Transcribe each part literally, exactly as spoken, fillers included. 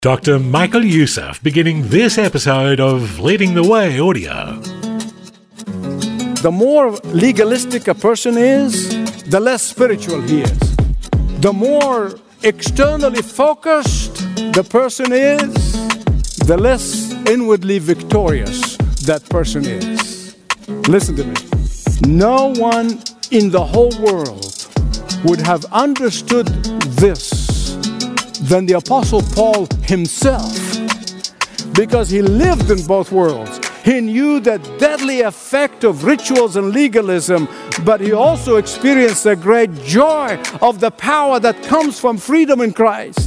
Doctor Michael Youssef beginning this episode of Leading the Way Audio. The more legalistic a person is, the less spiritual he is. The more externally focused the person is, the less inwardly victorious that person is. Listen to me. No one in the whole world would have understood this than the Apostle Paul himself, because he lived in both worlds. He knew the deadly effect of rituals and legalism, but he also experienced the great joy of the power that comes from freedom in Christ.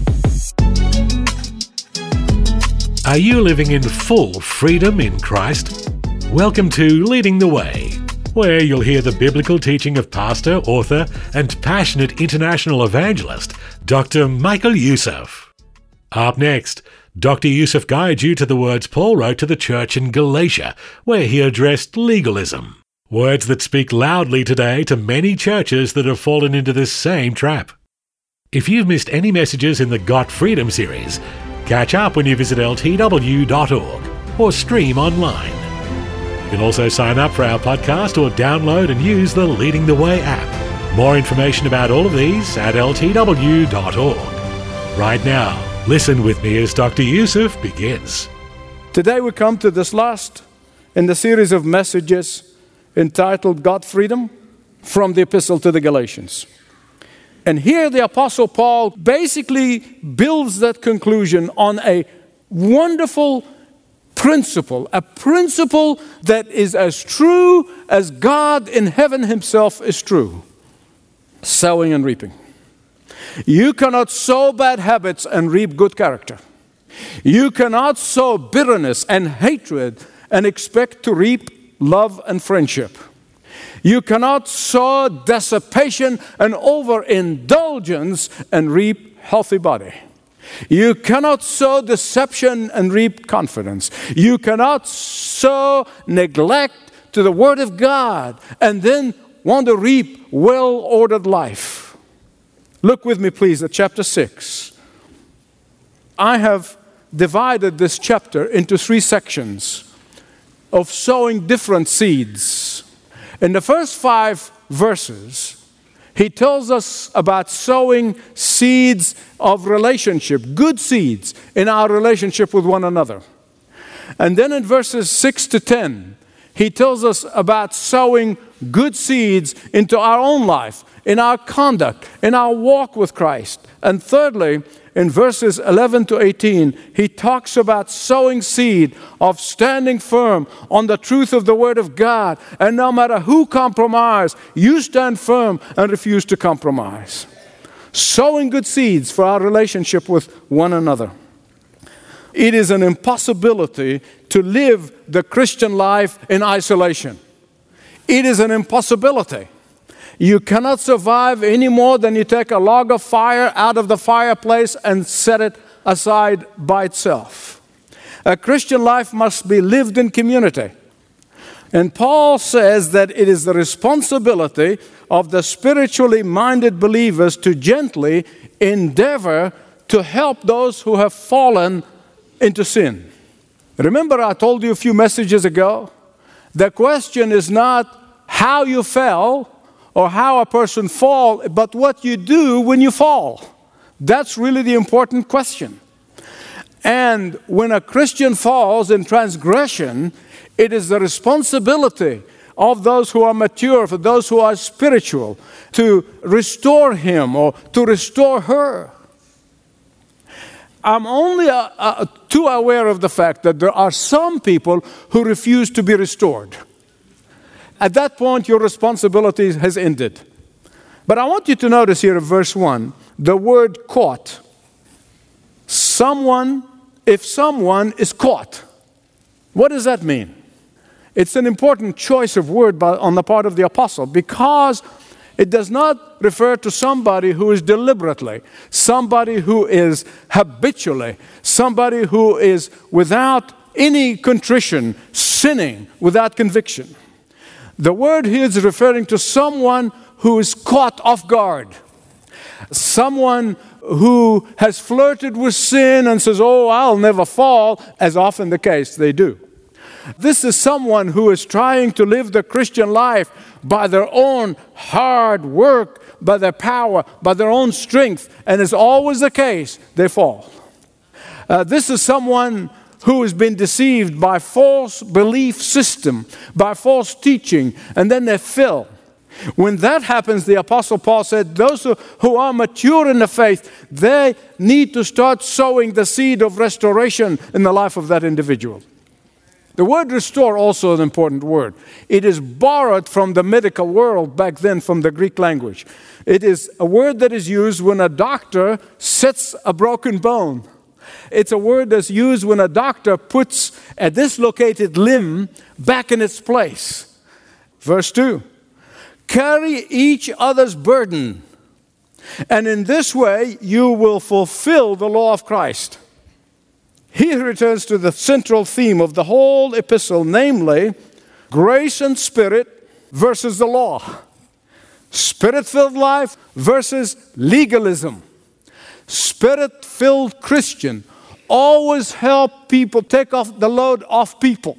Are you living in full freedom in Christ? Welcome to Leading the Way, where you'll hear the biblical teaching of pastor, author, and passionate international evangelist, Doctor Michael Youssef. Up next, Doctor Youssef guides you to the words Paul wrote to the church in Galatia, where he addressed legalism. Words that speak loudly today to many churches that have fallen into this same trap. If you've missed any messages in the Got Freedom series, catch up when you visit L T W dot org or stream online. You can also sign up for our podcast or download and use the Leading the Way app. More information about all of these at L T W dot org. Right now, listen with me as Doctor Youssef begins. Today we come to this last in the series of messages entitled Got Freedom from the Epistle to the Galatians. And here the Apostle Paul basically builds that conclusion on a wonderful principle, a principle that is as true as God in heaven himself is true. Sowing and reaping. You cannot sow bad habits and reap good character. You cannot sow bitterness and hatred and expect to reap love and friendship. You cannot sow dissipation and overindulgence and reap healthy body. You cannot sow deception and reap confidence. You cannot sow neglect to the Word of God and then want to reap well-ordered life. Look with me, please, at chapter six. I have divided this chapter into three sections of sowing different seeds. In the first five verses, he tells us about sowing seeds of relationship, good seeds in our relationship with one another. And then in verses six to ten, he tells us about sowing good seeds into our own life, in our conduct, in our walk with Christ. And thirdly, in verses eleven to eighteen, he talks about sowing seed of standing firm on the truth of the Word of God. And no matter who compromise, you stand firm and refuse to compromise. Sowing good seeds for our relationship with one another. It is an impossibility to live the Christian life in isolation. It is an impossibility. You cannot survive any more than you take a log of fire out of the fireplace and set it aside by itself. A Christian life must be lived in community. And Paul says that it is the responsibility of the spiritually minded believers to gently endeavor to help those who have fallen into sin. Remember, I told you a few messages ago, the question is not how you fell or how a person falls, but what you do when you fall. That's really the important question. And when a Christian falls in transgression, it is the responsibility of those who are mature, for those who are spiritual, to restore him or to restore her. I'm only uh, uh, too aware of the fact that there are some people who refuse to be restored. At that point, your responsibility has ended. But I want you to notice here in verse one, the word caught. Someone, if someone is caught, what does that mean? It's an important choice of word by, on the part of the apostle, because it does not refer to somebody who is deliberately, somebody who is habitually, somebody who is without any contrition, sinning without conviction. The word here is referring to someone who is caught off guard, someone who has flirted with sin and says, oh, I'll never fall, as often the case they do. This is someone who is trying to live the Christian life by their own hard work, by their power, by their own strength, and it's always the case, they fall. Uh, this is someone who has been deceived by false belief system, by false teaching, and then they fell. When that happens, the Apostle Paul said, those who, who are mature in the faith, they need to start sowing the seed of restoration in the life of that individual. The word restore also is an important word. It is borrowed from the medical world back then, from the Greek language. It is a word that is used when a doctor sets a broken bone. It's a word that's used when a doctor puts a dislocated limb back in its place. Verse two, carry each other's burden, and in this way you will fulfill the law of Christ. He returns to the central theme of the whole epistle, namely, grace and spirit versus the law. Spirit-filled life versus legalism. Spirit-filled Christian always help people take off the load off people.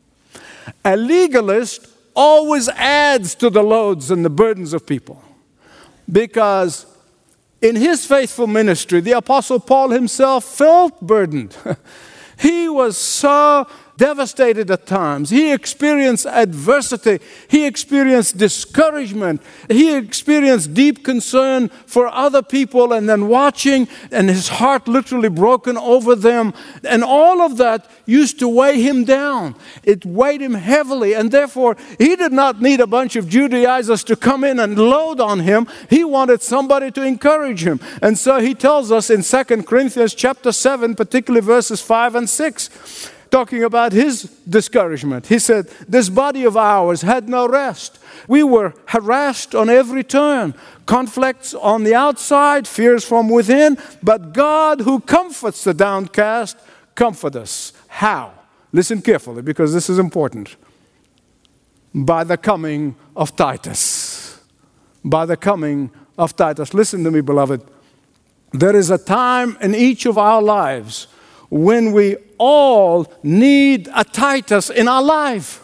A legalist always adds to the loads and the burdens of people. Because in his faithful ministry, the Apostle Paul himself felt burdened. He was so devastated at times. He experienced adversity. He experienced discouragement. He experienced deep concern for other people and then watching, and his heart literally broken over them. And all of that used to weigh him down. It weighed him heavily, and therefore he did not need a bunch of Judaizers to come in and load on him. He wanted somebody to encourage him. And so he tells us in Second Corinthians chapter seven, particularly verses five and six, talking about his discouragement. He said, this body of ours had no rest. We were harassed on every turn. Conflicts on the outside, fears from within. But God, who comforts the downcast, comfort us. How? Listen carefully, because this is important. By the coming of Titus. By the coming of Titus. Listen to me, beloved. There is a time in each of our lives when we all need a Titus in our life.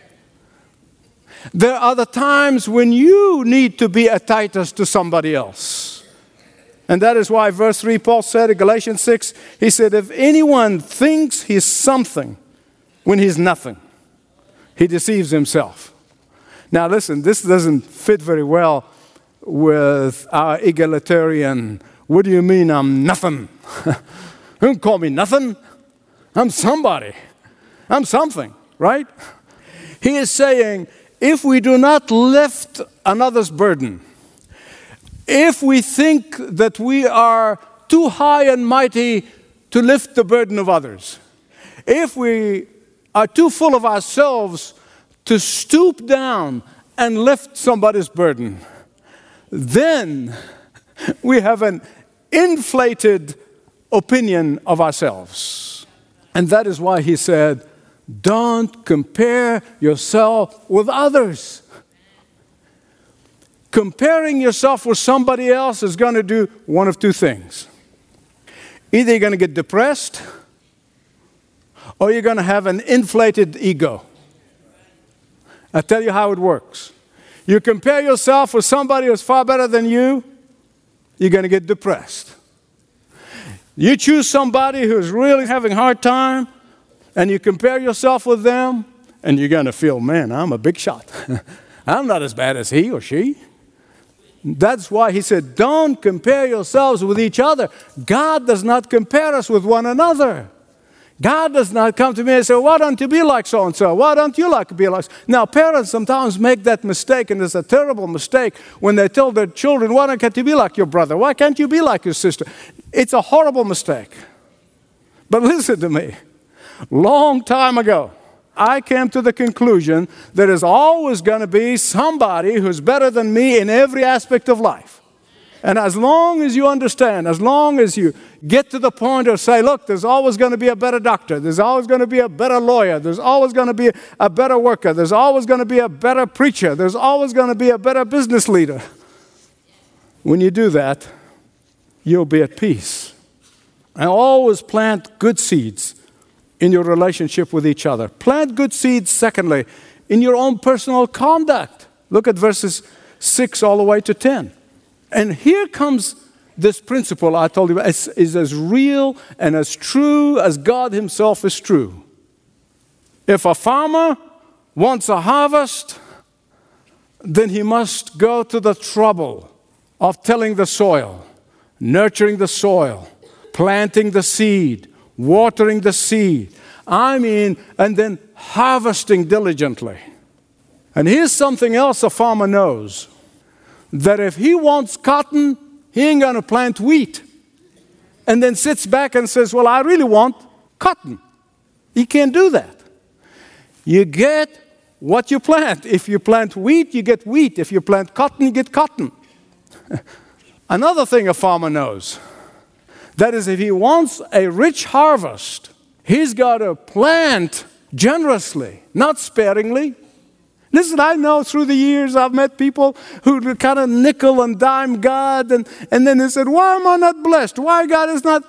There are the times when you need to be a Titus to somebody else. And that is why verse three, Paul said in Galatians six, he said, if anyone thinks he's something when he's nothing, he deceives himself. Now listen, this doesn't fit very well with our egalitarian, what do you mean I'm nothing? Don't call me nothing. I'm somebody. I'm something, right? He is saying, if we do not lift another's burden, if we think that we are too high and mighty to lift the burden of others, if we are too full of ourselves to stoop down and lift somebody's burden, then we have an inflated opinion of ourselves. And that is why he said, don't compare yourself with others. Comparing yourself with somebody else is going to do one of two things. Either you're going to get depressed, or you're going to have an inflated ego. I'll tell you how it works. You compare yourself with somebody who's far better than you, you're going to get depressed. You choose somebody who's really having a hard time, and you compare yourself with them, and you're going to feel, man, I'm a big shot. I'm not as bad as he or she. That's why he said, don't compare yourselves with each other. God does not compare us with one another. God does not come to me and say, why don't you be like so-and-so? Why don't you like to be like so? Now, parents sometimes make that mistake, and it's a terrible mistake when they tell their children, why don't you be like your brother? Why can't you be like your sister? It's a horrible mistake. But listen to me. Long time ago, I came to the conclusion there is always going to be somebody who's better than me in every aspect of life. And as long as you understand, as long as you get to the point of say, look, there's always going to be a better doctor, there's always going to be a better lawyer, there's always going to be a better worker, there's always going to be a better preacher, there's always going to be a better business leader. When you do that, you'll be at peace. And always plant good seeds in your relationship with each other. Plant good seeds, secondly, in your own personal conduct. Look at verses six all the way to ten. And here comes this principle I told you about. It's, is as real and as true as God himself is true. If a farmer wants a harvest, then he must go to the trouble of tilling the soil, nurturing the soil, planting the seed, watering the seed. I mean, and then harvesting diligently. And here's something else a farmer knows. That if he wants cotton, he ain't going to plant wheat. And then sits back and says, well, I really want cotton. He can't do that. You get what you plant. If you plant wheat, you get wheat. If you plant cotton, you get cotton. Another thing a farmer knows, that is, if he wants a rich harvest, he's got to plant generously, not sparingly. Listen, I know through the years I've met people who kind of nickel and dime God, and, and then they said, why am I not blessed? Why God is not?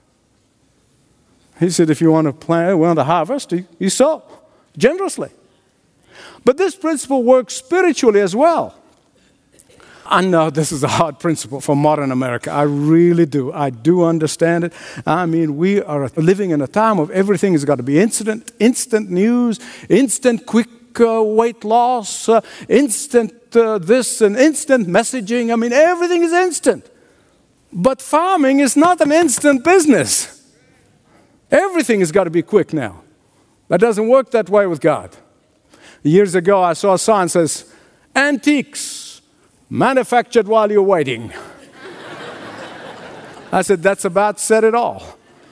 He said, if you want to plant, want to harvest, you, you sow generously. But this principle works spiritually as well. I know this is a hard principle for modern America. I really do. I do understand it. I mean, we are living in a time of everything has got to be instant, instant news, instant quick uh, weight loss, uh, instant uh, this and instant messaging. I mean, everything is instant. But farming is not an instant business. Everything has got to be quick now. That doesn't work that way with God. Years ago, I saw a sign that says, antiques, manufactured while you're waiting. I said, that's about said it all.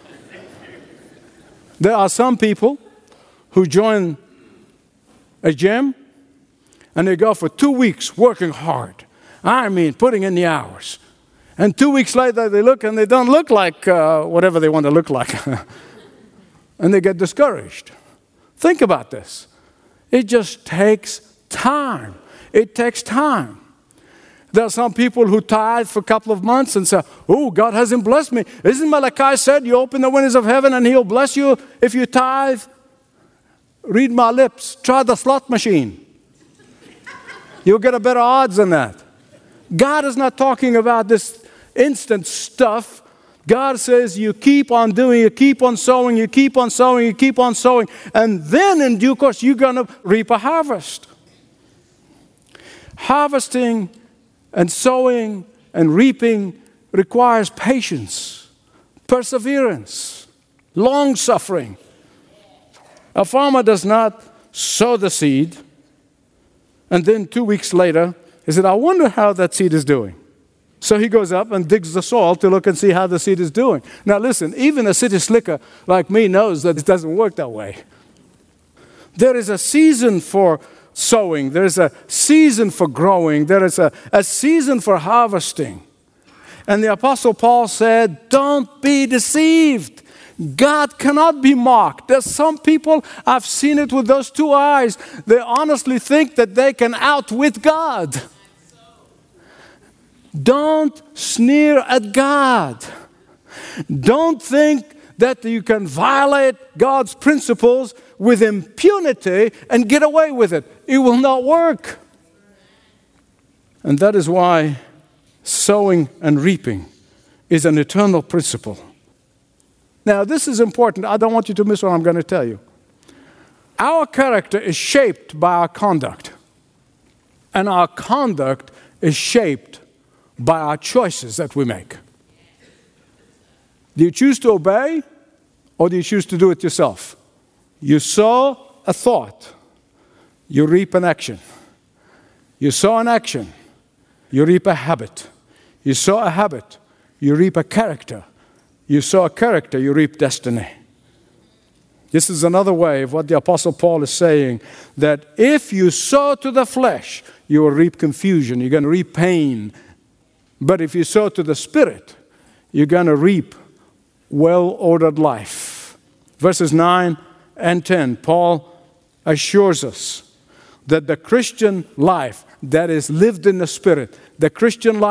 There are some people who join a gym and they go for two weeks working hard. I mean, putting in the hours. And two weeks later, they look and they don't look like uh, whatever they want to look like. And they get discouraged. Think about this. It just takes time. It takes time. There are some people who tithe for a couple of months and say, oh, God hasn't blessed me. Isn't Malachi said you open the windows of heaven and he'll bless you if you tithe? Read my lips. Try the slot machine. You'll get a better odds than that. God is not talking about this instant stuff. God says you keep on doing, you keep on sowing, you keep on sowing, you keep on sowing, and then in due course you're going to reap a harvest. Harvesting and sowing and reaping requires patience, perseverance, long-suffering. A farmer does not sow the seed and then two weeks later he said, I wonder how that seed is doing. So he goes up and digs the soil to look and see how the seed is doing. Now listen, even a city slicker like me knows that it doesn't work that way. There is a season for sowing. There is a season for growing. There is a, a season for harvesting. And the Apostle Paul said, don't be deceived. God cannot be mocked. There's some people, I've seen it with those two eyes, they honestly think that they can outwit God. Don't sneer at God. Don't think that you can violate God's principles with impunity and get away with it. It will not work. And that is why sowing and reaping is an eternal principle. Now, this is important. I don't want you to miss what I'm going to tell you. Our character is shaped by our conduct. And our conduct is shaped by our choices that we make. Do you choose to obey or do you choose to do it yourself? You sow a thought, you reap an action. You sow an action, you reap a habit. You sow a habit, you reap a character. You sow a character, you reap destiny. This is another way of what the Apostle Paul is saying, that if you sow to the flesh, you will reap confusion, you're going to reap pain. But if you sow to the Spirit, you're going to reap well-ordered life. Verses nine and ten, Paul assures us that the Christian life that is lived in the Spirit, the Christian life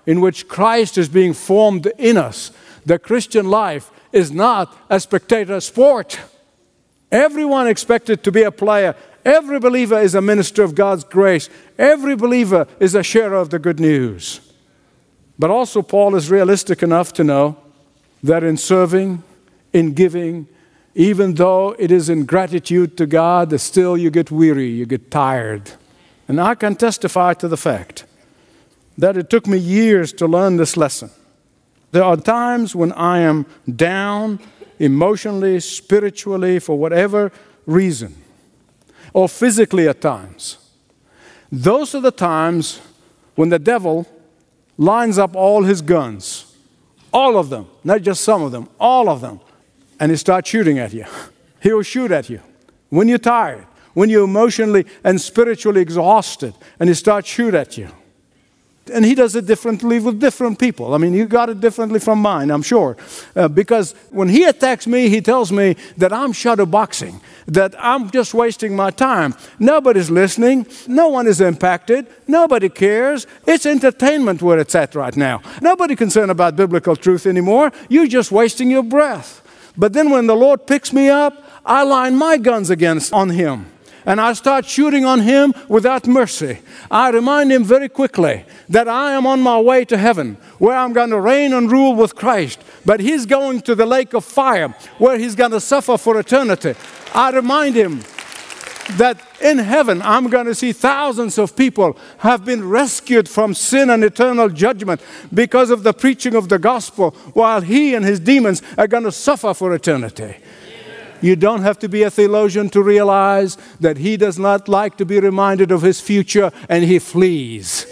in which Christ is being formed in us. The Christian life is not a spectator sport. Everyone expected to be a player. Every believer is a minister of God's grace. Every believer is a sharer of the good news. But also Paul is realistic enough to know that in serving, in giving, even though it is in gratitude to God, still you get weary, you get tired. And I can testify to the fact that it took me years to learn this lesson. There are times when I am down emotionally, spiritually, for whatever reason, or physically at times. Those are the times when the devil lines up all his guns, all of them, not just some of them, all of them, and he starts shooting at you. He will shoot at you when you're tired, when you're emotionally and spiritually exhausted, and he starts shoot at you. And he does it differently with different people. I mean, you got it differently from mine, I'm sure. Uh, because when he attacks me, he tells me that I'm shadow boxing, that I'm just wasting my time. Nobody's listening. No one is impacted. Nobody cares. It's entertainment where it's at right now. Nobody concerned about biblical truth anymore. You're just wasting your breath. But then when the Lord picks me up, I line my guns against on him. And I start shooting on him without mercy. I remind him very quickly that I am on my way to heaven, where I'm going to reign and rule with Christ. But he's going to the lake of fire, where he's going to suffer for eternity. I remind him that in heaven, I'm going to see thousands of people have been rescued from sin and eternal judgment because of the preaching of the gospel, while he and his demons are going to suffer for eternity. You don't have to be a theologian to realize that he does not like to be reminded of his future, and he flees.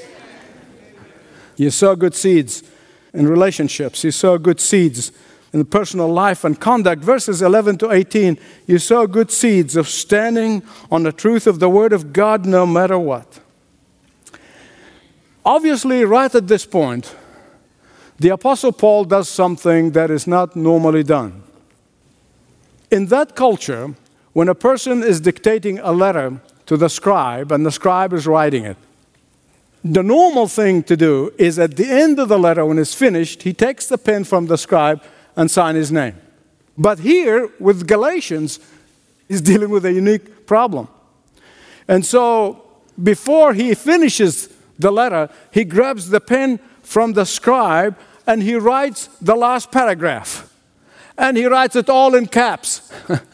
You sow good seeds in relationships. You sow good seeds in the personal life and conduct. Verses eleven to eighteen, you sow good seeds of standing on the truth of the Word of God no matter what. Obviously, right at this point, the Apostle Paul does something that is not normally done. In that culture, when a person is dictating a letter to the scribe and the scribe is writing it, the normal thing to do is at the end of the letter, when it's finished, he takes the pen from the scribe and signs his name. But here, with Galatians, he's dealing with a unique problem. And so, before he finishes the letter, he grabs the pen from the scribe and he writes the last paragraph. And he writes it all in caps.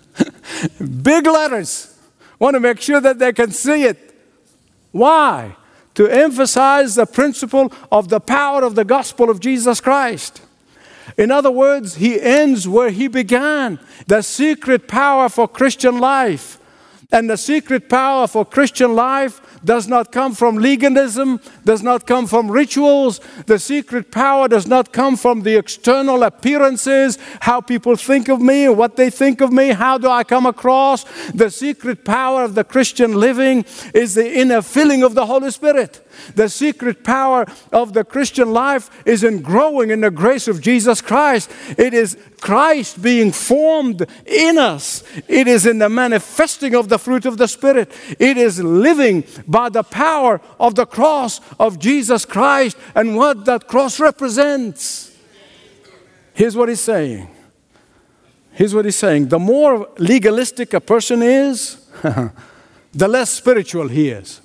Big letters. Want to make sure that they can see it. Why? To emphasize the principle of the power of the gospel of Jesus Christ. In other words, he ends where he began. The secret power for Christian life. And the secret power for Christian life does not come from legalism, does not come from rituals. The secret power does not come from the external appearances, how people think of me, what they think of me, how do I come across. The secret power of the Christian living is the inner filling of the Holy Spirit. The secret power of the Christian life is in growing in the grace of Jesus Christ. It is Christ being formed in us. It is in the manifesting of the fruit of the Spirit. It is living by the power of the cross of Jesus Christ and what that cross represents. Here's what he's saying. Here's what he's saying. The more legalistic a person is, the less spiritual he is.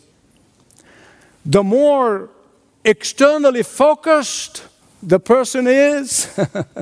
The more externally focused the person is,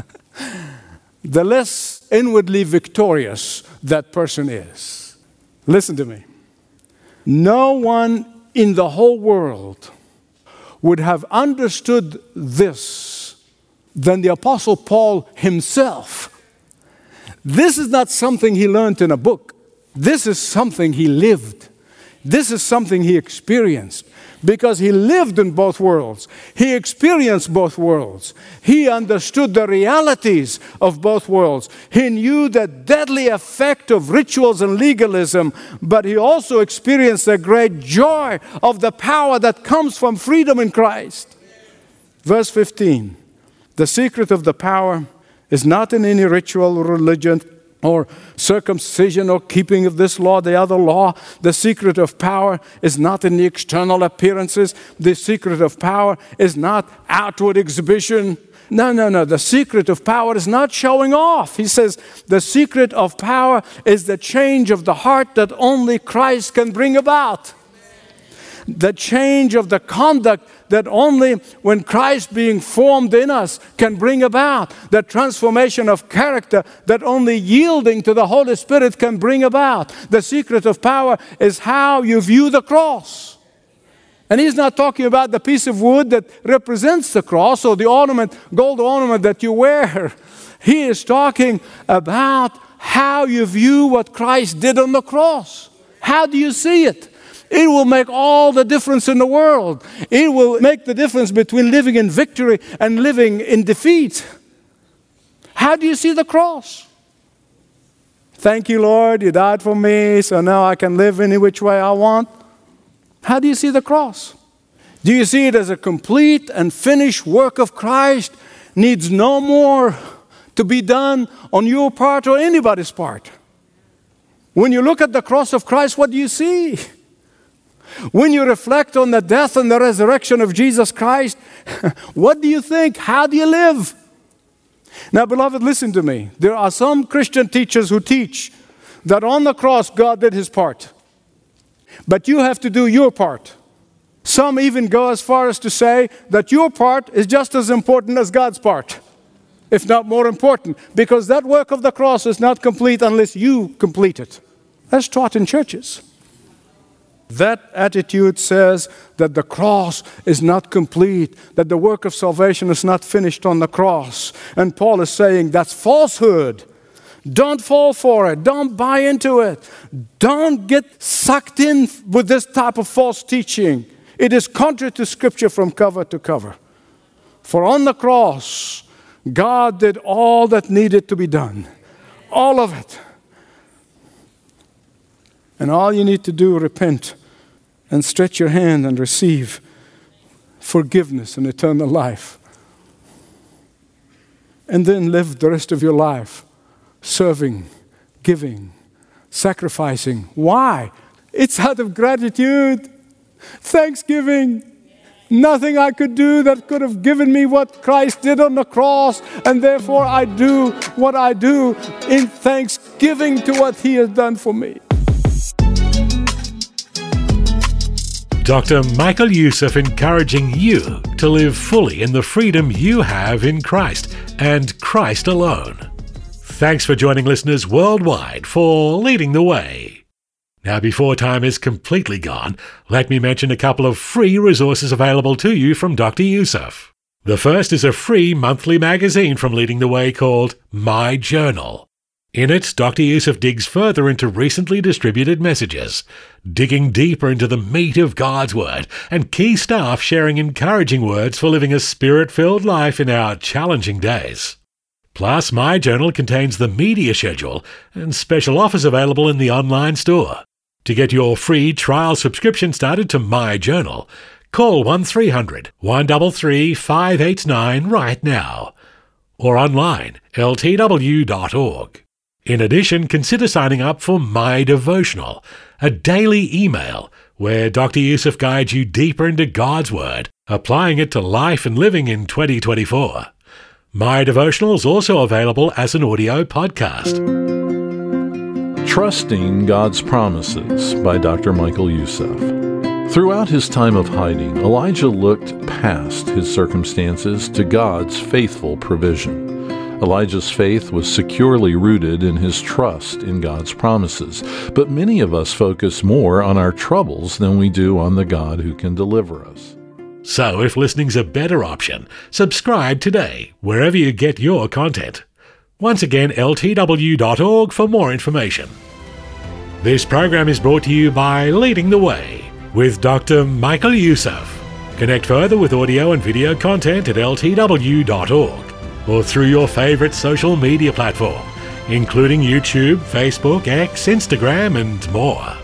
the less inwardly victorious that person is. Listen to me. No one in the whole world would have understood this than the Apostle Paul himself. This is not something he learned in a book. This is something he lived. This is something he experienced. Because he lived in both worlds. He experienced both worlds. He understood the realities of both worlds. He knew the deadly effect of rituals and legalism, but he also experienced the great joy of the power that comes from freedom in Christ. Verse fifteen, the secret of the power is not in any ritual or religion or circumcision or keeping of this law, the other law. The secret of power is not in the external appearances. The secret of power is not outward exhibition. No, no, no. The secret of power is not showing off. He says the secret of power is the change of the heart that only Christ can bring about. The change of the conduct that only when Christ being formed in us can bring about. The transformation of character that only yielding to the Holy Spirit can bring about. The secret of power is how you view the cross. And he's not talking about the piece of wood that represents the cross or the ornament, gold ornament that you wear. He is talking about how you view what Christ did on the cross. How do you see it? It will make all the difference in the world. It will make the difference between living in victory and living in defeat. How do you see the cross? Thank you, Lord, you died for me, so now I can live any which way I want. How do you see the cross? Do you see it as a complete and finished work of Christ? Needs no more to be done on your part or anybody's part. When you look at the cross of Christ, what do you see? When you reflect on the death and the resurrection of Jesus Christ, what do you think? How do you live? Now, beloved, listen to me. There are some Christian teachers who teach that on the cross God did his part. But you have to do your part. Some even go as far as to say that your part is just as important as God's part, if not more important, because that work of the cross is not complete unless you complete it. That's taught in churches. That attitude says that the cross is not complete, that the work of salvation is not finished on the cross. And Paul is saying that's falsehood. Don't fall for it. Don't buy into it. Don't get sucked in with this type of false teaching. It is contrary to Scripture from cover to cover. For on the cross, God did all that needed to be done. All of it. And all you need to do, repent and stretch your hand and receive forgiveness and eternal life. And then live the rest of your life serving, giving, sacrificing. Why? It's out of gratitude, thanksgiving. Nothing I could do that could have given me what Christ did on the cross, and therefore I do what I do in thanksgiving to what He has done for me. Doctor Michael Youssef encouraging you to live fully in the freedom you have in Christ and Christ alone. Thanks for joining listeners worldwide for Leading the Way. Now, before time is completely gone, let me mention a couple of free resources available to you from Doctor Youssef. The first is a free monthly magazine from Leading the Way called My Journal. In it, Doctor Youssef digs further into recently distributed messages, digging deeper into the meat of God's Word, and key staff sharing encouraging words for living a Spirit-filled life in our challenging days. Plus, My Journal contains the media schedule and special offers available in the online store. To get your free trial subscription started to My Journal, call one three hundred, one three three, five eight nine right now, or online, L T W dot org. In addition, consider signing up for My Devotional, a daily email where Doctor Youssef guides you deeper into God's Word, applying it to life and living in twenty twenty-four. My Devotional is also available as an audio podcast. Trusting God's Promises by Doctor Michael Youssef. Throughout his time of hiding, Elijah looked past his circumstances to God's faithful provision. Elijah's faith was securely rooted in his trust in God's promises, but many of us focus more on our troubles than we do on the God who can deliver us. So, if listening's a better option, subscribe today, wherever you get your content. Once again, L T W dot org for more information. This program is brought to you by Leading the Way with Doctor Michael Youssef. Connect further with audio and video content at L T W dot org or through your favorite social media platform, including YouTube, Facebook, X, Instagram, and more.